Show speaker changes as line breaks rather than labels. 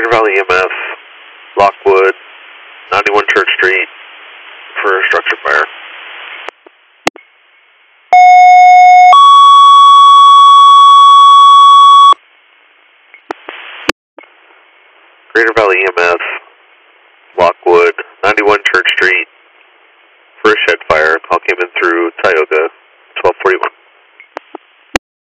Greater Valley EMS, Lockwood, 91 Church Street for a structure fire. Greater Valley EMS, Lockwood, 91 Church Street for a shed fire. Call came in through Tioga, 1241.